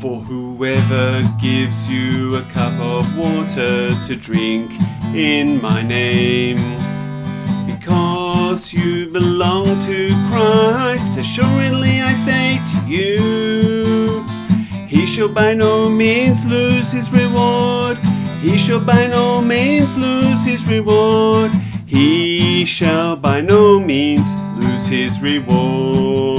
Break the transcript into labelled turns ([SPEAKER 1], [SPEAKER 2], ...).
[SPEAKER 1] For whoever gives you a cup of water to drink in my name, because you belong to Christ, assuredly I say to you, he shall by no means lose his reward. He shall by no means lose his reward. He shall by no means lose his reward.